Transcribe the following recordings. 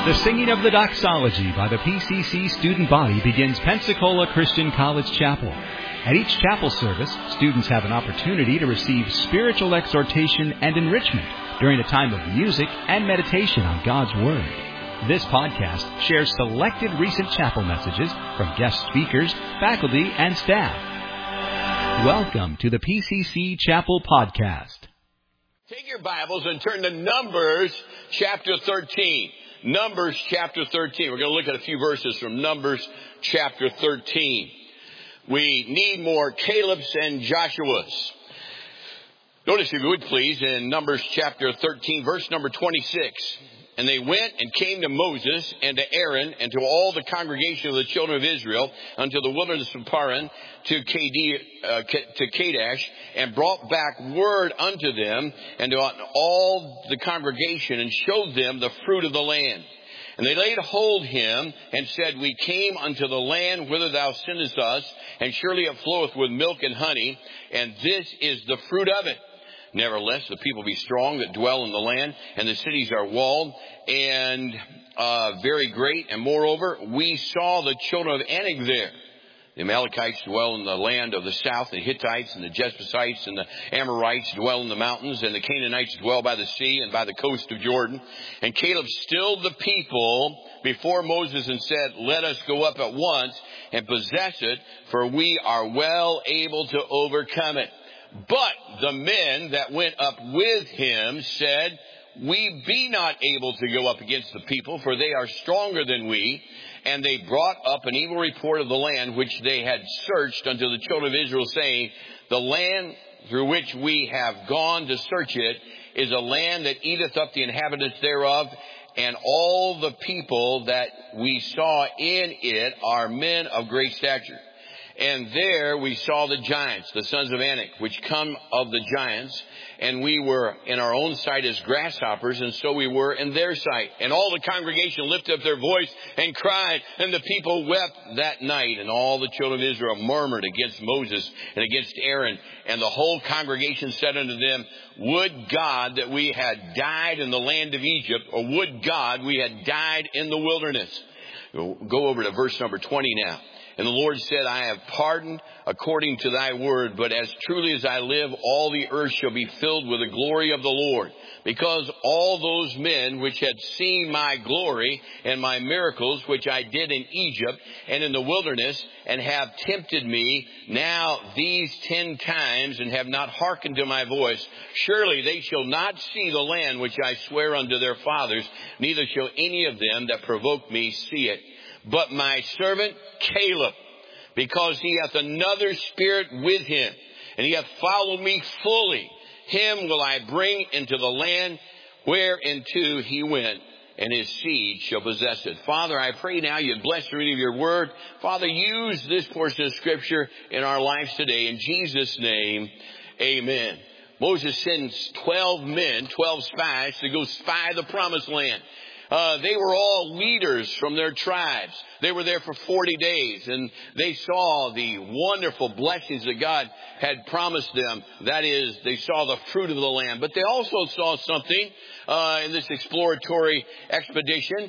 The singing of the doxology by the PCC student body begins Pensacola Christian College Chapel. At each chapel service, students have an opportunity to receive spiritual exhortation and enrichment during a time of music and meditation on God's Word. This podcast shares selected recent chapel messages from guest speakers, faculty, and staff. Welcome to the PCC Chapel Podcast. Take your Bibles and turn to Numbers chapter 13. Numbers chapter 13. We're going to look at a few verses from Numbers chapter 13. We need more Caleb's and Joshua's. Notice, if you would please, in Numbers chapter 13, verse number 26. And they went and came to Moses and to Aaron and to all the congregation of the children of Israel unto the wilderness of Paran to Kadesh, and brought back word unto them and to all the congregation, and showed them the fruit of the land. And they laid hold him and said, We came unto the land whither thou sendest us, and surely it floweth with milk and honey, and this is the fruit of it. Nevertheless, the people be strong that dwell in the land, and the cities are walled and very great. And moreover, we saw the children of Anak there. The Amalekites dwell in the land of the south, the Hittites and the Jebusites and the Amorites dwell in the mountains, and the Canaanites dwell by the sea and by the coast of Jordan. And Caleb stilled the people before Moses and said, Let us go up at once and possess it, for we are well able to overcome it. But the men that went up with him said, We be not able to go up against the people, for they are stronger than we. And they brought up an evil report of the land which they had searched unto the children of Israel, saying, The land through which we have gone to search it is a land that eateth up the inhabitants thereof, and all the people that we saw in it are men of great stature. And there we saw the giants, the sons of Anak, which come of the giants, and we were in our own sight as grasshoppers, and so we were in their sight. And all the congregation lifted up their voice and cried, and the people wept that night. And all the children of Israel murmured against Moses and against Aaron. And the whole congregation said unto them, Would God that we had died in the land of Egypt, or would God we had died in the wilderness. Go over to verse number 20 now. And the Lord said, I have pardoned according to thy word, but as truly as I live, all the earth shall be filled with the glory of the Lord. Because all those men which had seen my glory and my miracles, which I did in Egypt and in the wilderness, and have tempted me now these 10 times, and have not hearkened to my voice, surely they shall not see the land which I swear unto their fathers, neither shall any of them that provoke me see it. But my servant Caleb, because he hath another spirit with him, and he hath followed me fully, him will I bring into the land whereinto he went, and his seed shall possess it. Father, I pray now you'd bless the reading of your word. Father, use this portion of Scripture in our lives today. In Jesus' name, amen. Moses sends 12 men, 12 spies, to go spy the promised land. They were all leaders from their tribes. They were there for 40 days, and they saw the wonderful blessings that God had promised them. That is, they saw the fruit of the land. But they also saw something in this exploratory expedition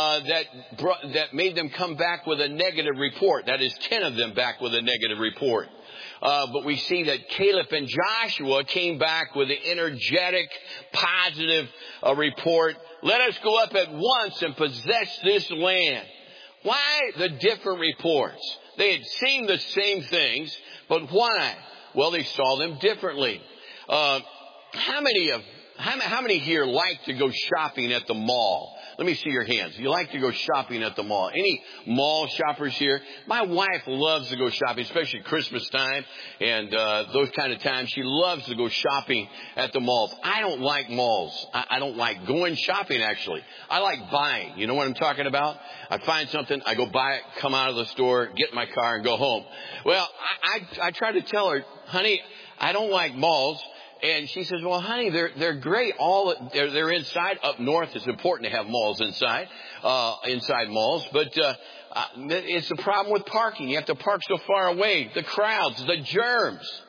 that made them come back with a negative report. That is, 10 of them back with a negative report. But we see that Caleb and Joshua came back with an energetic, positive report. Let us go up at once and possess this land. Why the different reports? They had seen the same things, but why? Well, they saw them differently. How many here like to go shopping at the mall? Let me see your hands. You like to go shopping at the mall? Any mall shoppers here? My wife loves to go shopping, especially Christmas time and those kind of times. She loves to go shopping at the malls. I don't like malls. I don't like going shopping, actually. I like buying. You know what I'm talking about? I find something, I go buy it, come out of the store, get in my car, and go home. Well, I try to tell her, honey, I don't like malls. And she says, well, honey, they're great. They're inside. Up north, it's important to have malls inside malls. But it's a problem with parking. You have to park so far away. The crowds, the germs.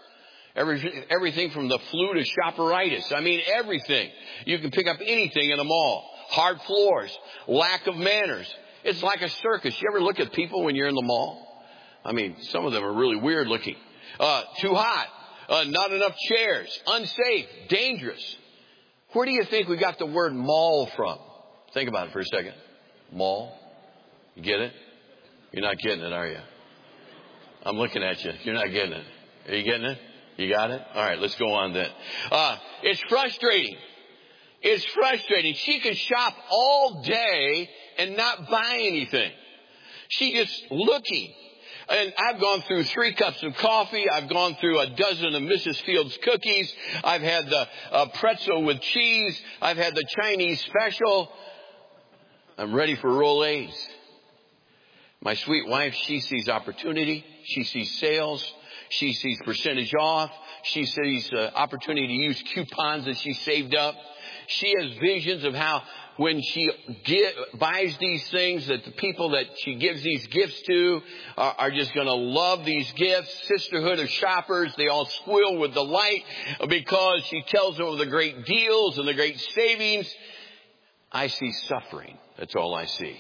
Everything from the flu to shopperitis. I mean, everything. You can pick up anything in a mall. hard floors, lack of manners. It's like a circus. You ever look at people when you're in the mall? I mean, some of them are really weird looking. Too hot, not enough chairs, unsafe, dangerous. Where do you think we got the word mall from? Think about it for a second. Mall. You get it? You're not getting it, are you? I'm looking at you. You're not getting it. Are you getting it? You got it? All right, let's go on then. It's frustrating. It's frustrating. She can shop all day and not buy anything. She just looking. And I've gone through 3 cups of coffee. I've gone through a dozen of Mrs. Fields cookies. I've had the pretzel with cheese. I've had the Chinese special. I'm ready for Rolaids. My sweet wife, she sees opportunity. She sees sales. She sees percentage off. She sees opportunity to use coupons that she saved up. She has visions of how when she buys these things that the people that she gives these gifts to are just going to love these gifts. Sisterhood of shoppers, they all squeal with delight because she tells them of the great deals and the great savings. I see suffering. That's all I see.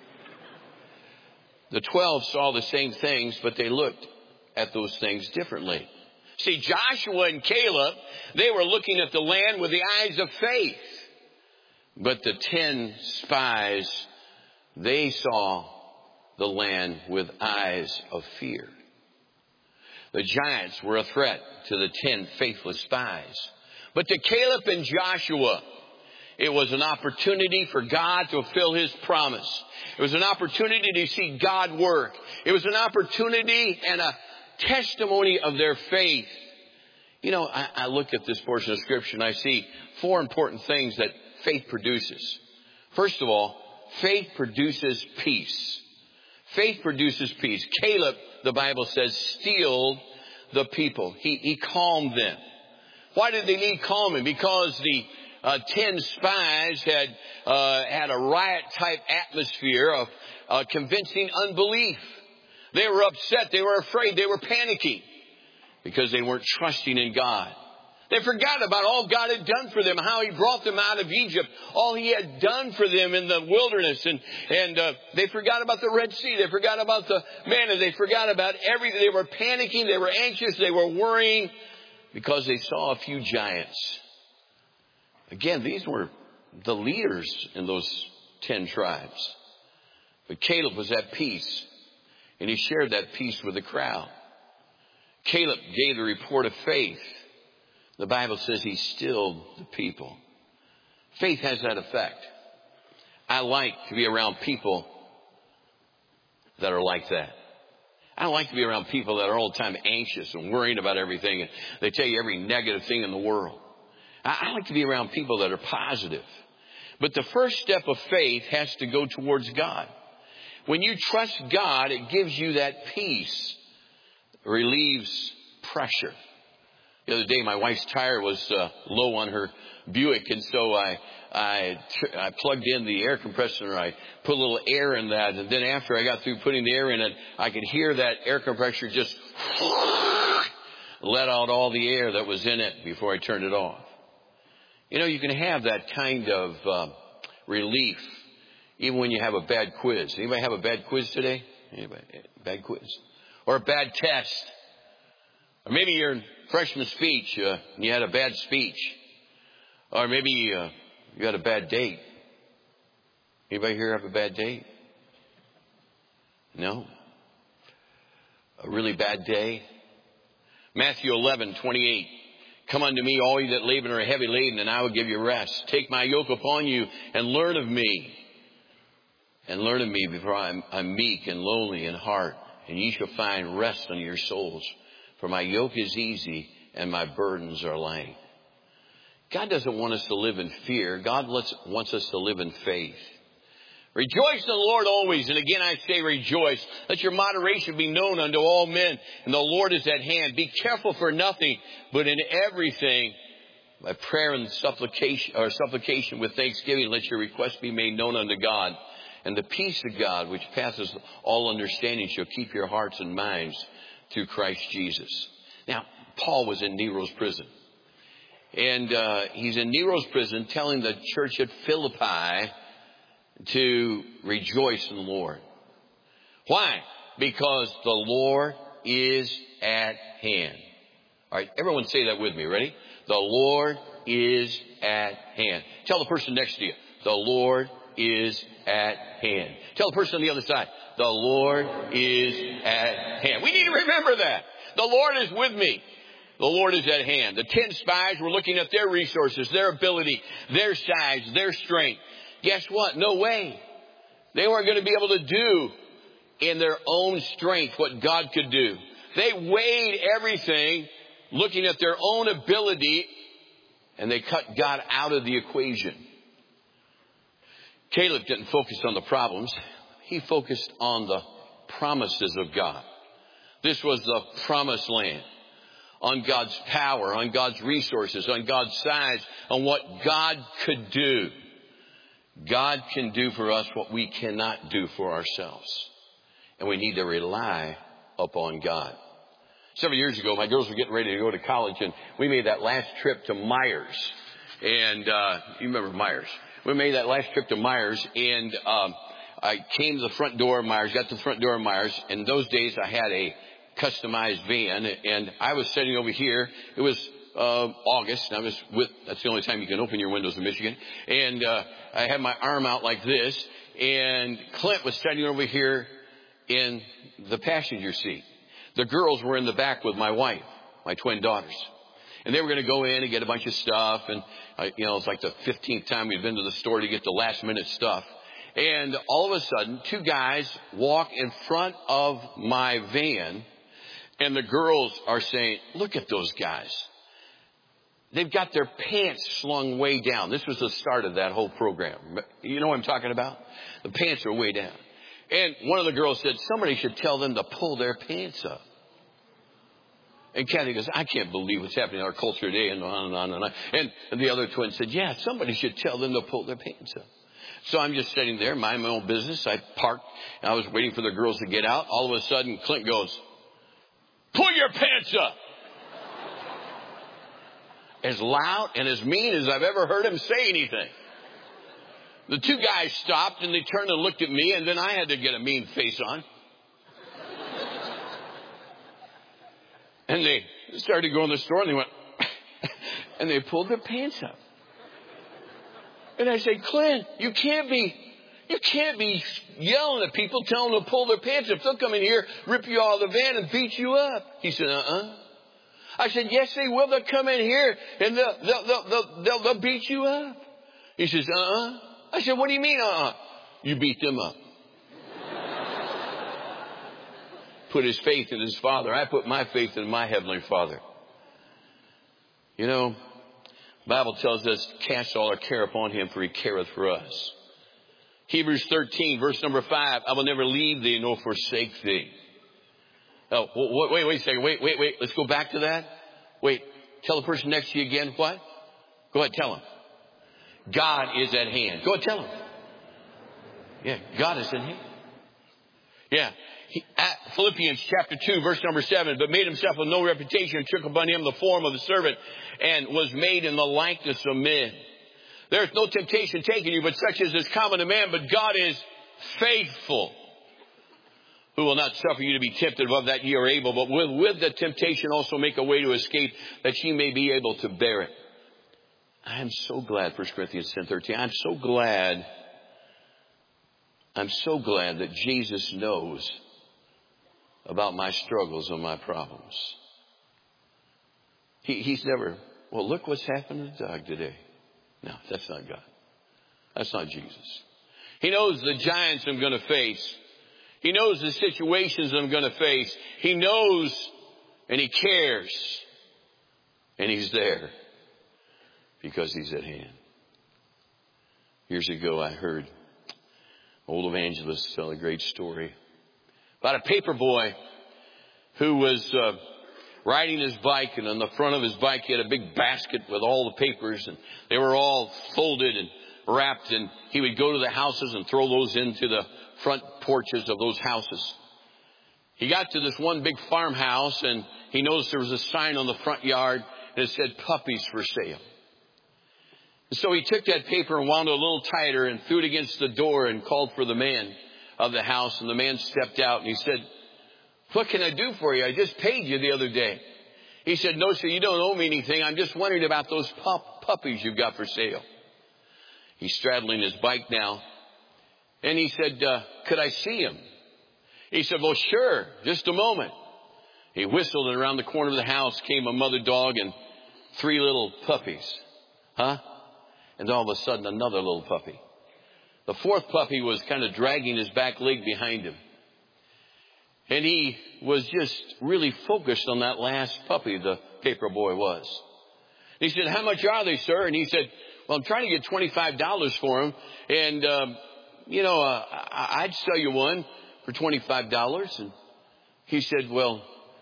The 12 saw the same things, but they looked at those things differently. See, Joshua and Caleb, they were looking at the land with the eyes of faith. But the 10 spies, they saw the land with eyes of fear. The giants were a threat to the 10 faithless spies. But to Caleb and Joshua, it was an opportunity for God to fulfill His promise. It was an opportunity to see God work. It was an opportunity and a testimony of their faith. You know, I look at this portion of Scripture and I see 4 important things that faith produces. First of all, faith produces peace. Faith produces peace. Caleb, the Bible says, stilled the people. He calmed them. Why did they need calming? Because the 10 spies had a riot-type atmosphere of convincing unbelief. They were upset. They were afraid. They were panicking because they weren't trusting in God. They forgot about all God had done for them, how He brought them out of Egypt, all He had done for them in the wilderness. And they forgot about the Red Sea. They forgot about the manna. They forgot about everything. They were panicking. They were anxious. They were worrying because they saw a few giants. Again, these were the leaders in those 10 tribes. But Caleb was at peace, and he shared that peace with the crowd. Caleb gave the report of faith. The Bible says he stilled the people. Faith has that effect. I like to be around people that are like that. I don't like to be around people that are all the time anxious and worrying about everything, and they tell you every negative thing in the world. I like to be around people that are positive. But the first step of faith has to go towards God. When you trust God, it gives you that peace, relieves pressure. The other day, my wife's tire was low on her Buick, and so I plugged in the air compressor. I put a little air in that, and then after I got through putting the air in it, I could hear that air compressor just let out all the air that was in it before I turned it off. You know, you can have that kind of relief even when you have a bad quiz. Anybody have a bad quiz today? Anybody? Bad quiz? Or a bad test? Or maybe you're in freshman speech and you had a bad speech. Or maybe you had a bad date. Anybody here have a bad date? No? A really bad day? Matthew 11:28. Come unto me, all you that labor and are heavy laden, and I will give you rest. Take my yoke upon you and learn of me. And learn of me, for I'm meek and lowly in heart, and ye shall find rest unto your souls. For my yoke is easy and my burdens are light. God doesn't want us to live in fear. God wants us to live in faith. Rejoice in the Lord always. And again, I say rejoice. Let your moderation be known unto all men. And the Lord is at hand. Be careful for nothing, but in everything, by prayer and supplication with thanksgiving, let your requests be made known unto God. And the peace of God, which passes all understanding, shall keep your hearts and minds through Christ Jesus. Now, Paul was in Nero's prison. And he's in Nero's prison telling the church at Philippi to rejoice in the Lord. Why? Because the Lord is at hand. All right, everyone say that with me. Ready? The Lord is at hand. Tell the person next to you, the Lord is at hand. Tell the person on the other side, the Lord is at hand. We need to remember that. The Lord is with me. The Lord is at hand. The 10 spies were looking at their resources, their ability, their size, their strength. Guess what? No way. They weren't going to be able to do in their own strength what God could do. They weighed everything looking at their own ability, and they cut God out of the equation. Caleb didn't focus on the problems. He focused on the promises of God. This was the promised land. On God's power, on God's resources, on God's size, on what God could do. God can do for us what we cannot do for ourselves. And we need to rely upon God. Several years ago, my girls were getting ready to go to college, and we made that last trip to Myers. And you remember Myers. We made that last trip to Myers, and I came to the front door of Myers, got to the front door of Myers. In those days, I had a customized van, and I was sitting over here. It was August, and that's the only time you can open your windows in Michigan. And I had my arm out like this, and Clint was sitting over here in the passenger seat. The girls were in the back with my wife, my twin daughters. And they were going to go in and get a bunch of stuff. And, it's like the 15th time we'd been to the store to get the last minute stuff. And all of a sudden, 2 guys walk in front of my van. And the girls are saying, look at those guys. They've got their pants slung way down. This was the start of that whole program. You know what I'm talking about? The pants are way down. And one of the girls said, somebody should tell them to pull their pants up. And Kathy goes, I can't believe what's happening in our culture today, and on and on and on. And the other twin said, yeah, somebody should tell them to pull their pants up. So I'm just sitting there, minding my own business. I parked, and I was waiting for the girls to get out. All of a sudden, Clint goes, pull your pants up. As loud and as mean as I've ever heard him say anything. The 2 guys stopped, and they turned and looked at me, and then I had to get a mean face on. And they started to go in the store, and they went, and they pulled their pants up. And I said, Clint, you can't be yelling at people, telling them to pull their pants up. They'll come in here, rip you out of the van, and beat you up. He said, I said, yes, they will. They'll come in here, and they'll beat you up. He says, I said, what do you mean, You beat them up. Put his faith in his Father. I put my faith in my Heavenly Father. The Bible tells us, cast all our care upon him, for he careth for us. Hebrews 13, verse number 5, I will never leave thee nor forsake thee. Oh, wait a second. Wait. Let's go back to that. Wait, tell the person next to you again. What? Go ahead, tell him. God is at hand. Go ahead, tell him. Yeah, God is at hand. Yeah. Philippians chapter 2, verse number 7, but made himself of no reputation, and took upon him the form of a servant, and was made in the likeness of men. There is no temptation taken you, but such as is common to man, but God is faithful, who will not suffer you to be tempted above that ye are able, but will with the temptation also make a way to escape, that ye may be able to bear it. I am so glad, 1 Corinthians 10:13, I'm so glad that Jesus knows about my struggles and my problems. He's never, well, look what's happened to Doug today. No, that's not God. That's not Jesus. He knows the giants I'm going to face. He knows the situations I'm going to face. He knows and he cares. And he's there because he's at hand. Years ago, I heard old evangelists tell a great story about a paper boy who was riding his bike, and on the front of his bike he had a big basket with all the papers, and they were all folded and wrapped, and he would go to the houses and throw those into the front porches of those houses. He got to this one big farmhouse, and he noticed there was a sign on the front yard, and it said, puppies for sale. So he took that paper and wound it a little tighter and threw it against the door and called for the man of the house. And the man stepped out and he said, "What can I do for you? I just paid you the other day." He said, "No, sir, you don't owe me anything. I'm just wondering about those puppies you've got for sale." He's straddling his bike now. And he said, "Could I see him?" He said, "Well, sure, just a moment." He whistled, and around the corner of the house came a mother dog and 3 little puppies. And all of a sudden, another little puppy. The 4th puppy was kind of dragging his back leg behind him. And he was just really focused on that last puppy, the paper boy was. He said, "How much are they, sir?" And he said, "Well, I'm trying to get $25 for him. And, I'd sell you one for $25. And he said, "Well,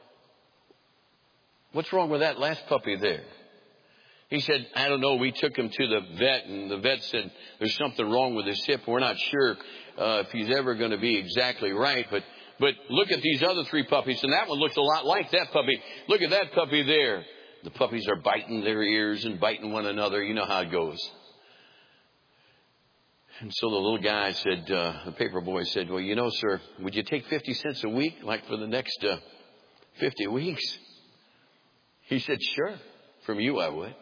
what's wrong with that last puppy there?" He said, "I don't know. We took him to the vet, and the vet said there's something wrong with his hip. We're not sure if he's ever going to be exactly right. But look at these other 3 puppies, and that one looks a lot like that puppy. Look at that puppy there." The puppies are biting their ears and biting one another. You know how it goes. And so the little guy said, the paper boy said, "Well, sir, would you take 50 cents a week, like for the next 50 weeks? He said, "Sure, from you I would."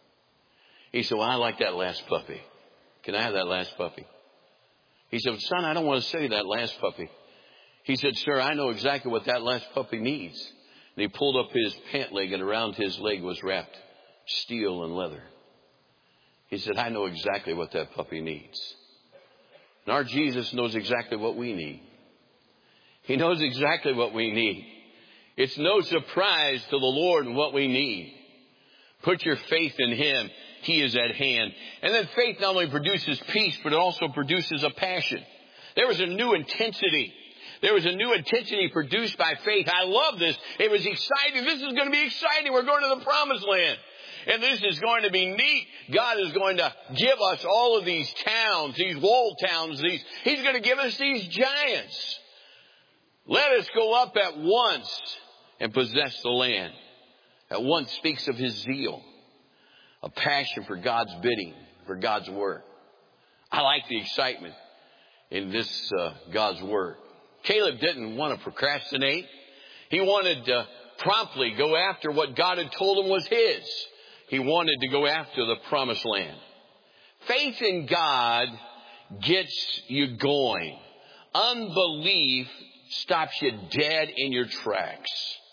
He said, "Well, I like that last puppy. Can I have that last puppy?" He said, "Son, I don't want to sell you that last puppy." He said, "Sir, I know exactly what that last puppy needs." And he pulled up his pant leg, and around his leg was wrapped steel and leather. He said, "I know exactly what that puppy needs." And our Jesus knows exactly what we need. He knows exactly what we need. It's no surprise to the Lord in what we need. Put your faith in Him. He is at hand. And then faith not only produces peace, but it also produces a passion. There was a new intensity. There was a new intensity produced by faith. I love this. It was exciting. This is going to be exciting. We're going to the promised land. And this is going to be neat. God is going to give us all of these towns, these walled towns. He's going to give us these giants. Let us go up at once and possess the land. At once speaks of His zeal, a passion for God's bidding, for God's work. I like the excitement in this God's word. Caleb didn't want to procrastinate. He wanted to promptly go after what God had told him was his. He wanted to go after the promised land. Faith in God gets you going. Unbelief stops you dead in your tracks.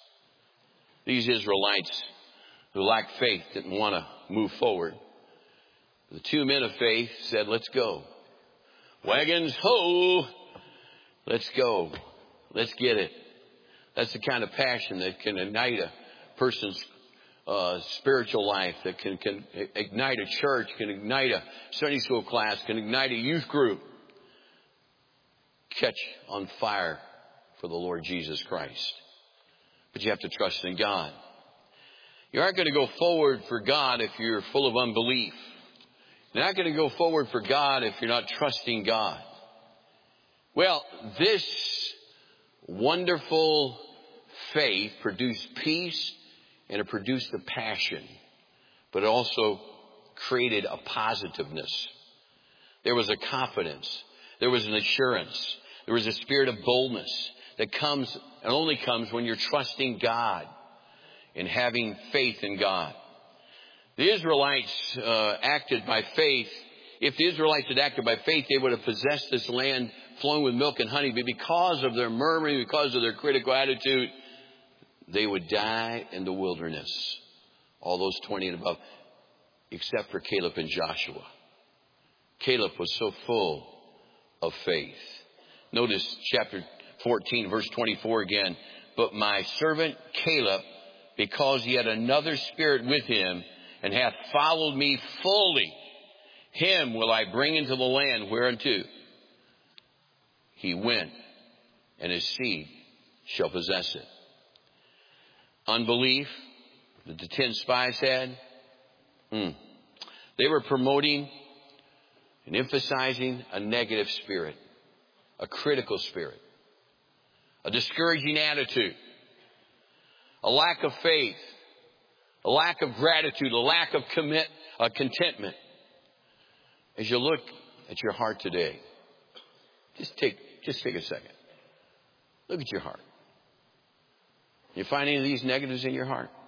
These Israelites who lacked faith didn't want to move forward. The 2 men of faith said, "Let's go. Wagons, ho! Let's go. Let's get it." That's the kind of passion that can ignite a person's spiritual life, that can ignite a church, can ignite a Sunday school class, can ignite a youth group. Catch on fire for the Lord Jesus Christ. But you have to trust in God. You aren't going to go forward for God if you're full of unbelief. You're not going to go forward for God if you're not trusting God. Well, this wonderful faith produced peace, and it produced a passion, but it also created a positiveness. There was a confidence. There was an assurance. There was a spirit of boldness that comes and only comes when you're trusting God and having faith in God. The Israelites acted by faith. If the Israelites had acted by faith, they would have possessed this land flowing with milk and honey. But because of their murmuring, because of their critical attitude, they would die in the wilderness. All those 20 and above, except for Caleb and Joshua. Caleb was so full of faith. Notice chapter 14, verse 24 again. "But my servant Caleb, because he had another spirit with him, and hath followed me fully, him will I bring into the land whereunto he went, and his seed shall possess it." Unbelief that the 10 spies had, they were promoting and emphasizing a negative spirit, a critical spirit, a discouraging attitude, a lack of faith, a lack of gratitude, a lack of contentment. as you look at your heart today, just take a second. Look at your heart. You find any of these negatives in your heart?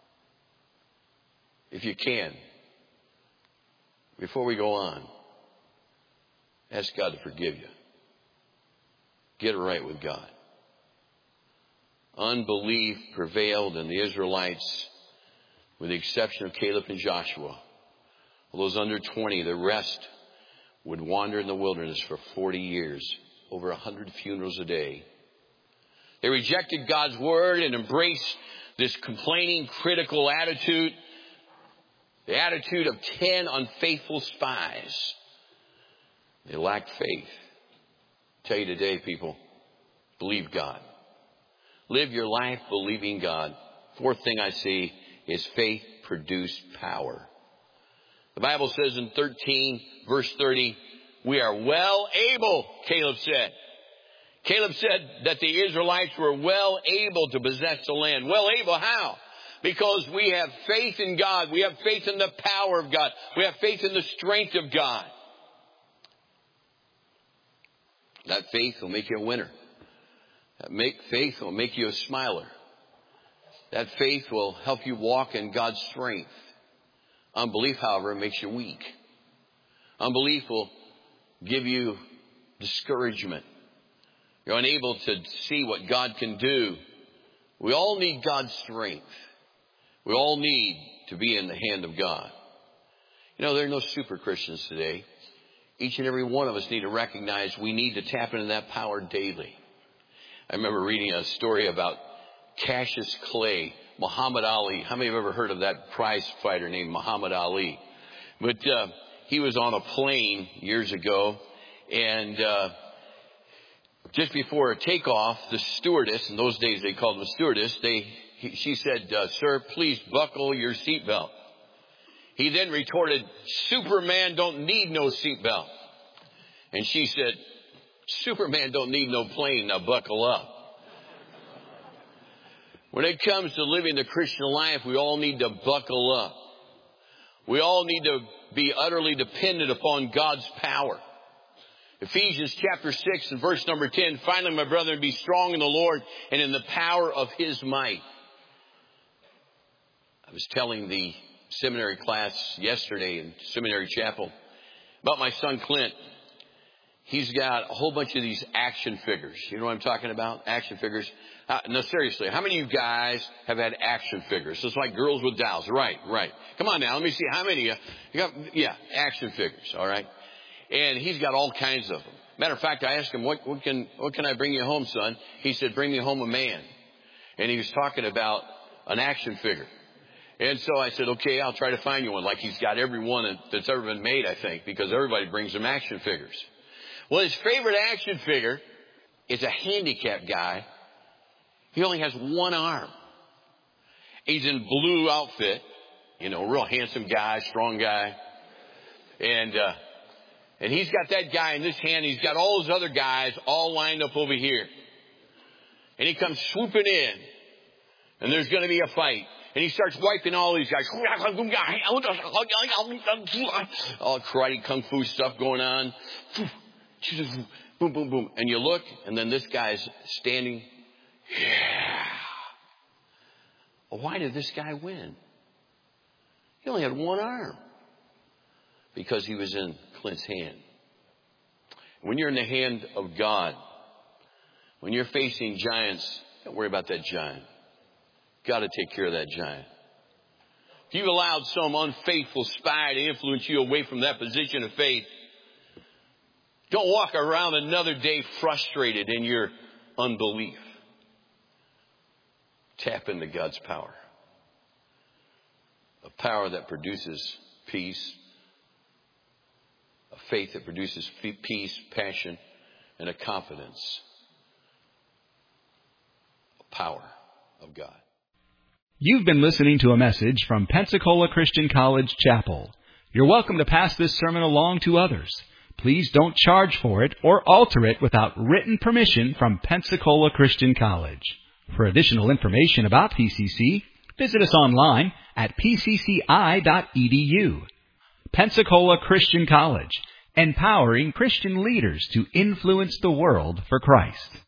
If you can, before we go on, ask God to forgive you. Get it right with God. Unbelief prevailed in the Israelites, with the exception of Caleb and Joshua. All those under 20, the rest would wander in the wilderness for 40 years, over 100 funerals a day. They rejected God's word and embraced this complaining, critical attitude, the attitude of 10 unfaithful spies. They lacked faith. I tell you today, people, believe God. Live your life believing God. Fourth thing I see is faith produced power. The Bible says in 13, verse 30, we are well able, Caleb said. Caleb said that the Israelites were well able to possess the land. Well able, how? Because we have faith in God. We have faith in the power of God. We have faith in the strength of God. That faith will make you a winner. That faith will make you a smiler. That faith will help you walk in God's strength. Unbelief, however, makes you weak. Unbelief will give you discouragement. You're unable to see what God can do. We all need God's strength. We all need to be in the hand of God. You know, there are no super Christians today. Each and every one of us need to recognize we need to tap into that power daily. I remember reading a story about Cassius Clay, Muhammad Ali. How many have ever heard of that prize fighter named Muhammad Ali? But he was on a plane years ago, and just before a takeoff, the stewardess, in those days they called them a stewardess, she said, "Sir, please buckle your seatbelt." He then retorted, "Superman don't need no seatbelt." And she said, "Superman don't need no plane, now buckle up." When it comes to living the Christian life, we all need to buckle up. We all need to be utterly dependent upon God's power. Ephesians chapter 6 and verse number 10, finally, my brethren, be strong in the Lord and in the power of His might. I was telling the seminary class yesterday in Seminary Chapel about my son Clint. He's got a whole bunch of these action figures. You know what I'm talking about? Action figures. No, seriously, how many of you guys have had action figures? It's like girls with dolls. Right. Come on now, let me see how many of you got, action figures, all right? And he's got all kinds of them. Matter of fact, I asked him, what can I bring you home, son? He said, bring me home a man. And he was talking about an action figure. And so I said, okay, I'll try to find you one. Like he's got every one that's ever been made, I think, because everybody brings him action figures. Well, his favorite action figure is a handicapped guy. He only has one arm. He's in blue outfit, real handsome guy, strong guy. And he's got that guy in this hand. He's got all those other guys all lined up over here. And he comes swooping in. And there's going to be a fight. And he starts wiping all these guys. All karate, kung fu stuff going on. Boom, boom, boom. And you look, and then this guy's standing. Yeah. Well, why did this guy win? He only had one arm. Because he was in Clint's hand. When you're in the hand of God, when you're facing giants, don't worry about that giant. Got to take care of that giant. If you've allowed some unfaithful spy to influence you away from that position of faith, don't walk around another day frustrated in your unbelief. Tap into God's power. A power that produces peace. A faith that produces peace, passion, and a confidence. A power of God. You've been listening to a message from Pensacola Christian College Chapel. You're welcome to pass this sermon along to others. Please don't charge for it or alter it without written permission from Pensacola Christian College. For additional information about PCC, visit us online at pcci.edu. Pensacola Christian College, empowering Christian leaders to influence the world for Christ.